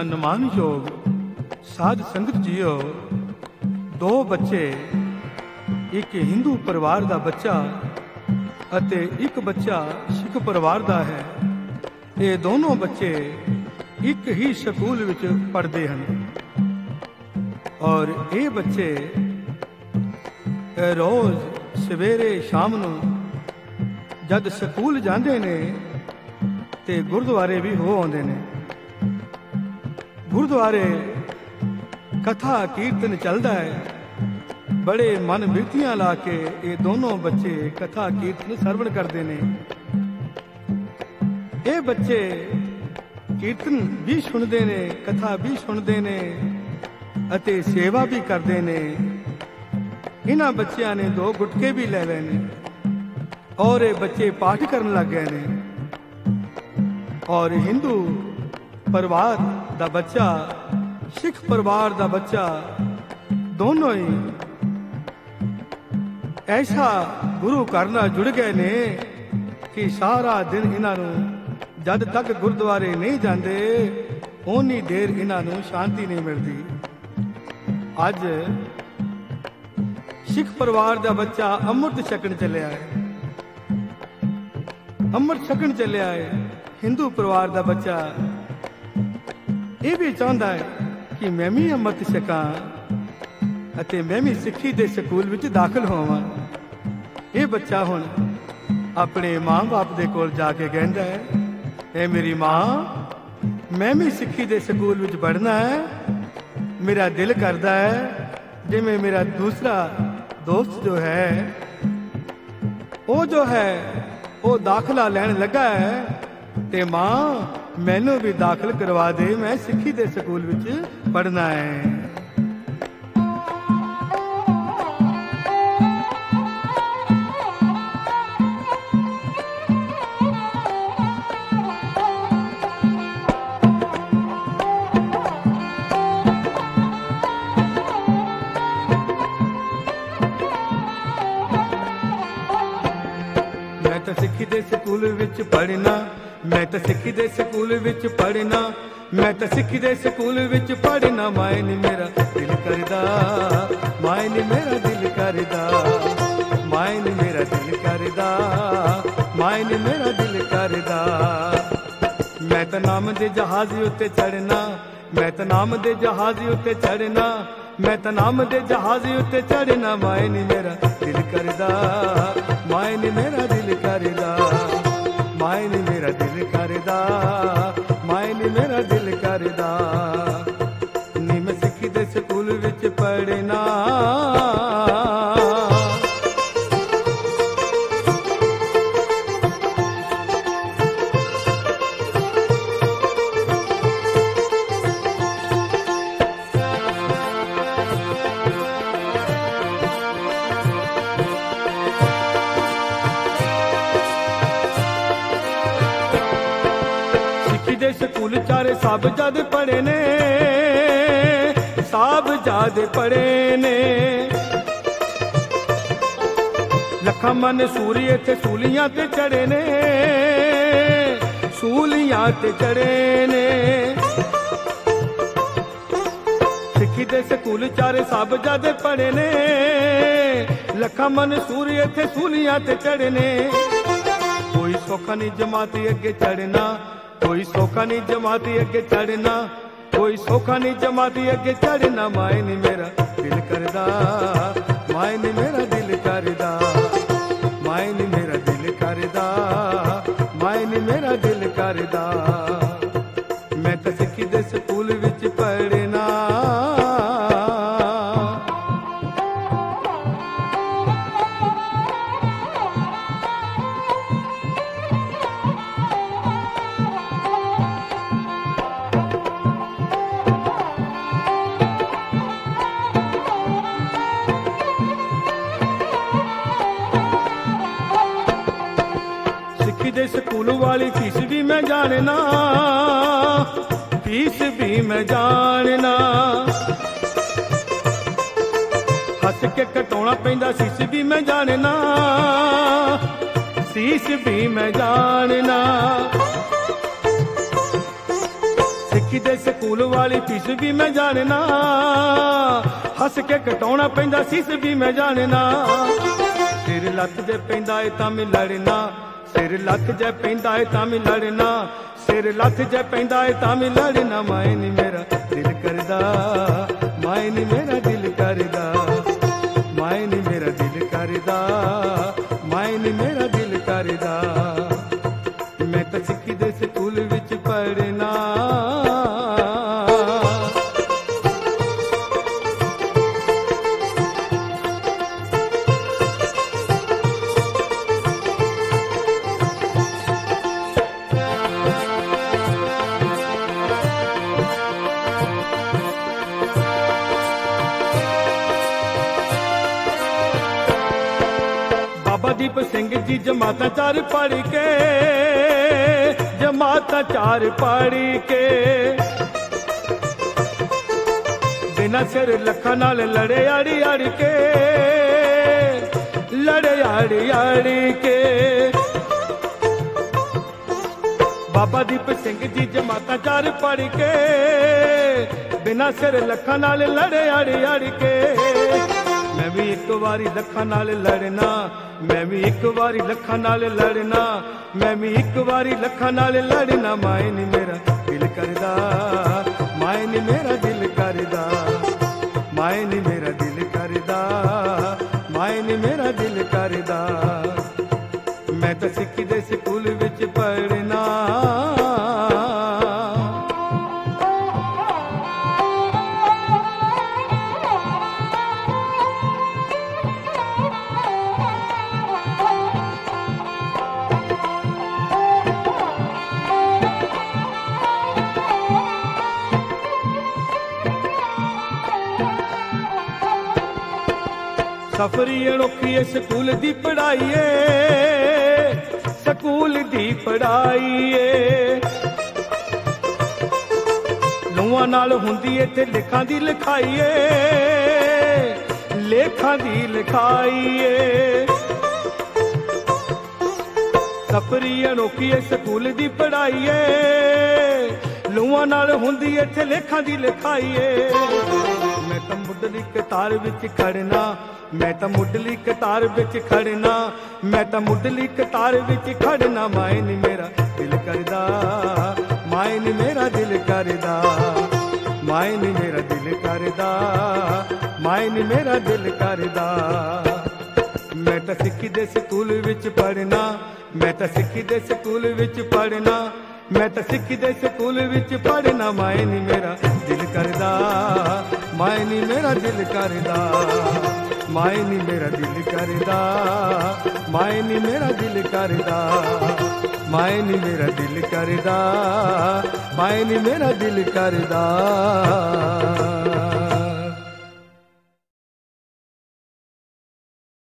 ਸਨਮਾਨਯੋਗ ਸਾਧ ਸੰਗਤ ਜੀਓ, ਦੋ ਬੱਚੇ, ਇੱਕ ਹਿੰਦੂ ਪਰਿਵਾਰ ਦਾ ਬੱਚਾ ਅਤੇ ਇੱਕ ਬੱਚਾ ਸਿੱਖ ਪਰਿਵਾਰ ਦਾ ਹੈ। ਇਹ ਦੋਨੋਂ ਬੱਚੇ ਇੱਕ ਹੀ ਸਕੂਲ ਵਿੱਚ ਪੜ੍ਹਦੇ ਹਨ ਔਰ ਇਹ ਬੱਚੇ ਰੋਜ਼ ਸਵੇਰੇ ਸ਼ਾਮ ਨੂੰ ਜਦ ਸਕੂਲ ਜਾਂਦੇ ਨੇ ਤੇ ਗੁਰਦੁਆਰੇ ਵੀ ਹੋ ਆਉਂਦੇ ਨੇ। ਗੁਰਦੁਆਰੇ ਕਥਾ ਕੀਰਤਨ ਚੱਲਦਾ ਹੈ। ਬੜੇ ਮਨ ਬਿਰਤੀਆਂ ਲਾ ਕੇ ਇਹ ਦੋਨੋਂ ਬੱਚੇ ਕਥਾ ਕੀਰਤਨ ਸਰਵਣ ਕਰਦੇ ਨੇ। ਇਹ ਬੱਚੇ ਕੀਰਤਨ ਵੀ ਸੁਣਦੇ ਨੇ, ਕਥਾ ਵੀ ਸੁਣਦੇ ਨੇ ਅਤੇ ਸੇਵਾ ਵੀ ਕਰਦੇ ਨੇ। ਇਹਨਾਂ ਬੱਚਿਆਂ ਨੇ 2 ਗੁਟਕੇ ਵੀ ਲੈ ਲਏ ਨੇ ਔਰ ਇਹ ਬੱਚੇ ਪਾਠ ਕਰਨ ਲੱਗ ਗਏ ਨੇ। ਔਰ ਹਿੰਦੂ ਪਰਿਵਾਰ ਦਾ ਬੱਚਾ, ਸਿੱਖ ਪਰਿਵਾਰ ਦਾ ਬੱਚਾ, ਦੋਨੋਂ ਹੀ ਐਸਾ ਗੁਰੂ ਘਰ ਨਾਲ ਜੁੜ ਗਏ ਨੇ ਕਿ ਸਾਰਾ ਦਿਨ ਇਹਨਾਂ ਨੂੰ ਜਦ ਤੱਕ ਗੁਰਦੁਆਰੇ ਨਹੀਂ ਜਾਂਦੇ ਓਨੀ ਦੇਰ ਇਹਨਾਂ ਨੂੰ ਸ਼ਾਂਤੀ ਨਹੀਂ ਮਿਲਦੀ। ਅੱਜ ਸਿੱਖ ਪਰਿਵਾਰ ਦਾ ਬੱਚਾ ਅੰਮ੍ਰਿਤ ਛਕਣ ਚੱਲਿਆ ਹੈ। ਅੰਮ੍ਰਿਤ ਛਕਣ ਚੱਲਿਆ ਹੈ। ਹਿੰਦੂ ਪਰਿਵਾਰ ਦਾ ਬੱਚਾ ਇਹ ਵੀ ਚਾਹੁੰਦਾ ਹੈ ਕਿ ਮੈਂ ਵੀ ਅੰਮ੍ਰਿਤ ਛਕਾਂ ਅਤੇ ਮੈਂ ਵੀ ਸਿੱਖੀ ਦੇ ਸਕੂਲ ਵਿੱਚ ਦਾਖਲ ਹੋਵਾਂ। ਇਹ ਬੱਚਾ ਹੁਣ ਆਪਣੇ ਮਾਂ-ਬਾਪ ਦੇ ਕੋਲ ਜਾ ਕੇ ਕਹਿੰਦਾ ਹੈ, ਇਹ ਮੇਰੀ ਮਾਂ, ਮੈਂ ਵੀ ਸਿੱਖੀ ਦੇ ਸਕੂਲ ਵਿੱਚ ਪੜ੍ਹਨਾ ਹੈ। ਮੇਰਾ ਦਿਲ ਕਰਦਾ ਹੈ ਜਿਵੇਂ ਮੇਰਾ ਦੂਸਰਾ ਦੋਸਤ ਜੋ ਹੈ ਉਹ ਦਾਖਲਾ ਲੈਣ ਲੱਗਾ ਹੈ ਤੇ ਮਾਂ ਮੈਨੂੰ ਵੀ ਦਾਖਲ ਕਰਵਾ ਦੇ, ਮੈਂ ਸਿੱਖੀ ਦੇ ਸਕੂਲ ਵਿੱਚ ਪੜ੍ਹਨਾ ਹੈ। ਸਿੱਖੀ ਦੇ ਸਕੂਲ ਵਿੱਚ ਪੜ੍ਹਨਾ, ਮੈਂ ਤਾਂ ਸਿੱਖੀ ਦੇ ਸਕੂਲ ਵਿੱਚ ਪੜ੍ਹਨਾ, ਮੈਂ ਤਾਂ ਸਿੱਖੀ ਦੇ ਸਕੂਲ ਵਿੱਚ ਪੜ੍ਹਨਾ। ਮਾਏ ਨੀ ਮੇਰਾ ਦਿਲ ਕਰਦਾ, ਮਾਏ ਨੀ ਮੇਰਾ ਦਿਲ ਕਰਦਾ, ਮਾਏ ਨੀ ਮੇਰਾ ਦਿਲ ਕਰਦਾ, ਮਾਏ ਨੀ ਮੇਰਾ ਦਿਲ ਕਰਦਾ। ਮੈਂ ਤਾਂ ਨਾਮ ਦੇ ਜਹਾਜ਼ ਉੱਤੇ ਚੜ੍ਹਨਾ, ਮੈਂ ਤਾਂ ਨਾਮ ਦੇ ਜਹਾਜ਼ ਉੱਤੇ ਚੜ੍ਹਨਾ, ਮੈਂ ਤਾਂ ਨਾਮ ਦੇ ਜਹਾਜ਼ ਉੱਤੇ ਚੜ੍ਹਨਾ। ਮਾਏ ਨੀ ਮੇਰਾ ਦਿਲ ਕਰਦਾ, ਮਾਏ ਨੀ ਮੇਰਾ ਦਿਲ ਕਰਦਾ, ਮਾਏ ਨੀ ਮੇਰਾ ਦਿਲ ਕਰਦਾ, ਮਾਏ ਨੀ ਮੇਰਾ ਦਿਲ ਕਰਦਾ। ਨੀ ਮੈਂ ਸਿੱਖੀ ਦੇ ਸਕੂਲ ਵਿੱਚ ਪੜ੍ਹਨਾ। ਸਕੂਲ ਚਾਰੇ ਸਾਹਿਬਜ਼ਾਦੇ ਪੜ੍ਹੇ ਨੇ, ਸਾਹਿਬਜ਼ਾਦੇ ਪੜ੍ਹੇ ਨੇ। ਲੱਖਾਂ ਮਨ ਸੂਰੀ ਇੱਥੇ ਸੂਲੀਆਂ ਤੇ ਚੜੇ ਨੇ, ਸੂਲੀਆਂ ਤੇ ਚੜੇ ਨੇ। ਸਿੱਖੀ ਦੇ ਸਕੂਲ ਚਾਰੇ ਸਾਹਿਬਜ਼ਾਦੇ ਪੜ੍ਹੇ ਨੇ, ਲੱਖਾਂ ਮਨ ਸੂਰੀ ਇੱਥੇ ਸੂਲੀਆਂ ਤੇ ਚੜੇ ਨੇ। ਕੋਈ ਸੌਖਾ ਨਹੀਂ ਜਮਾਤੀ ਅੱਗੇ ਚੜ੍ਹਨਾ, ਕੋਈ ਸੌਖਾ ਨਹੀਂ ਜਮਾਤੀ ਅੱਗੇ ਚੜ੍ਹਨਾ, ਕੋਈ ਸੌਖਾ ਨਹੀਂ ਜਮਾਤੀ ਅੱਗੇ ਚੜ੍ਹਨਾ। ਮਾਏ ਨੀ ਮੇਰਾ ਦਿਲ ਕਰਦਾ, ਮਾਏ ਨੀ ਮੇਰਾ ਦਿਲ ਕਰਦਾ, ਮਾਏ ਨੀ ਮੇਰਾ ਦਿਲ ਕਰਦਾ, ਮਾਏ ਨੀ ਮੇਰਾ ਦਿਲ ਕਰਦਾ। ਮੈਂ ਤਾਂ ਸਿੱਖੀ ਦੇ ਸਕੂਲ ਵਿੱਚ ਪੜ੍ਹਨਾ। ਦੇ ਸਕੂਲ ਵਾਲੀ ਫੀਸ ਵੀ ਮੈਂ ਜਾਣਨਾ, ਫੀਸ ਵੀ ਮੈਂ ਜਾਣਨਾ। ਹੱਸ ਕੇ ਕਟਾਉਣਾ ਪੈਂਦਾ ਸੀਸ ਵੀ ਮੈਂ ਜਾਣਨਾ, ਸੀਸ ਵੀ ਮੈਂ ਜਾਣਨਾ। ਸਿੱਖੀ ਦੇ ਸਕੂਲ ਵਾਲੀ ਫੀਸ ਵੀ ਮੈਂ ਜਾਣਨਾ, ਹੱਸ ਕੇ ਕਟਾਉਣਾ ਪੈਂਦਾ ਸੀਸ ਵੀ ਮੈਂ ਜਾਣਨਾ। ਸਿਰ ਲੱਥ ਜੇ ਪੈਂਦਾ ਏ ਤਾਂ ਮੈਂ ਲੜਨਾ, ਸਿਰ ਲੱਥ ਜੇ ਪੈਂਦਾ ਏ ਤਾਂ ਮੈਂ ਲੜਨਾ, ਸਿਰ ਲੱਥ ਜੇ ਪੈਂਦਾ ਏ ਤਾਂ ਮੈਂ ਲੜਨਾ। ਮਾਏ ਨੀ ਮੇਰਾ ਦਿਲ ਕਰਦਾ, ਮਾਏ ਨੀ ਮੇਰਾ ਦਿਲ ਕਰਦਾ, ਮਾਏ ਨੀ ਮੇਰਾ ਦਿਲ ਕਰਦਾ, ਮਾਏ ਨੀ ਮੇਰਾ ਦਿਲ ਕਰਦਾ। ਮੈਂ ਤਾਂ ਸਿੱਖੀ ਦੇ ਸਕੂਲ ਵਿੱਚ ਪੜ੍ਹਨਾ। ਬਾਬਾ ਦੀਪ ਸਿੰਘ ਜੀ ਜਮਾਤਾਂ 4 ਪੜ੍ਹ ਕੇ, ਜਮਾਤਾਂ 4 ਪੜ੍ਹ ਕੇ, ਬਿਨਾਂ ਸਿਰ ਲੱਖਾਂ ਨਾਲ ਲੜੇ ਆੜੀ ਆੜ ਕੇ, ਲੜੇ ਆੜੀ ਆੜ ਕੇ। ਬਾਬਾ ਦੀਪ ਸਿੰਘ ਜੀ ਜਮਾਤਾਂ 4 ਪੜ੍ਹ ਕੇ, ਬਿਨਾਂ ਸਿਰ ਲੱਖਾਂ ਨਾਲ ਲੜੇ ਆੜੀ ਆੜ ਕੇ। ਮੈਂ ਵੀ ਇੱਕ ਵਾਰੀ ਲੱਖਾਂ ਨਾਲ ਲੜਨਾ, ਮੈਂ ਵੀ ਇੱਕ ਵਾਰੀ ਲੱਖਾਂ ਨਾਲ ਲੜਨਾ, ਮੈਂ ਵੀ ਇੱਕ ਵਾਰੀ ਲੱਖਾਂ ਨਾਲ ਲੜਨਾ। ਮਾਏ ਨੀ ਮੇਰਾ ਦਿਲ ਕਰਦਾ, ਮਾਏ ਨੀ ਮੇਰਾ ਦਿਲ ਕਰਦਾ, ਮਾਏ ਨੀ ਮੇਰਾ ਦਿਲ ਕਰਦਾ, ਮਾਏ ਨੀ ਮੇਰਾ ਦਿਲ ਕਰਦਾ। ਮੈਂ ਤਾਂ ਸਿੱਖੀ ਦੇ ਸਕੂਲ ਵਿੱਚ ਪੜ੍ਹਨਾ। ਸਫਰੀ ਅਨੋਖੀ ਏ ਸਕੂਲ ਦੀ ਪੜ੍ਹਾਈ ਏ, ਸਕੂਲ ਦੀ ਪੜ੍ਹਾਈ ਏ। ਨੂੰਹਾਂ ਨਾਲ ਹੁੰਦੀ ਇੱਥੇ ਲੇਖਾਂ ਦੀ ਲਿਖਾਈ ਏ, ਲੇਖਾਂ ਦੀ ਲਿਖਾਈ ਏ। ਸਫਰੀ ਅਨੋਖੀ ਏ ਸਕੂਲ ਦੀ ਪੜ੍ਹਾਈ ਏ, ਨੂੰਹਾਂ ਨਾਲ ਹੁੰਦੀ ਇੱਥੇ ਲੇਖਾਂ ਦੀ ਲਿਖਾਈ ਏ। ਮੈਂ ਤਾਂ ਮੁੱਢਲੀ ਕਤਾਰ ਵਿੱਚ ਖੜਨਾ, ਮੈਂ ਤਾਂ ਮੁੱਢਲੀ ਕਤਾਰ ਵਿੱਚ ਖੜਨਾ, ਮੈਂ ਤਾਂ ਮੁੱਢਲੀ ਕਤਾਰ ਵਿੱਚ ਖੜਨਾ। ਮਾਏ ਨੀ ਮੇਰਾ ਦਿਲ ਕਰਦਾ, ਮਾਏ ਨੀ ਮੇਰਾ ਦਿਲ ਕਰਦਾ, ਮਾਏ ਨੀ ਮੇਰਾ ਦਿਲ ਕਰਦਾ, ਮਾਏ ਨੀ ਮੇਰਾ ਦਿਲ ਕਰਦਾ। ਮੈਂ ਤਾਂ ਸਿੱਖੀ ਦੇ ਸਕੂਲ ਵਿੱਚ ਪੜ੍ਹਨਾ, ਮੈਂ ਤਾਂ ਸਿੱਖੀ ਦੇ ਸਕੂਲ ਵਿੱਚ ਪੜ੍ਹਨਾ, ਮੈਂ ਤਾਂ ਸਿੱਖੀ ਦੇ ਸਕੂਲ ਵਿੱਚ ਪੜ੍ਹਨਾ। ਮਾਏ ਨੀ ਮੇਰਾ ਦਿਲ ਕਰਦਾ, ਮਾਏ ਨੀ ਮੇਰਾ ਦਿਲ ਕਰਦਾ, ਮਾਏ ਨੀ ਮੇਰਾ ਦਿਲ ਕਰਦਾ, ਮਾਏ ਨੀ ਮੇਰਾ ਦਿਲ ਕਰਦਾ, ਮਾਏ ਨੀ ਮੇਰਾ ਦਿਲ ਕਰਦਾ, ਮਾਏ ਨੀ ਮੇਰਾ ਦਿਲ ਕਰਦਾ।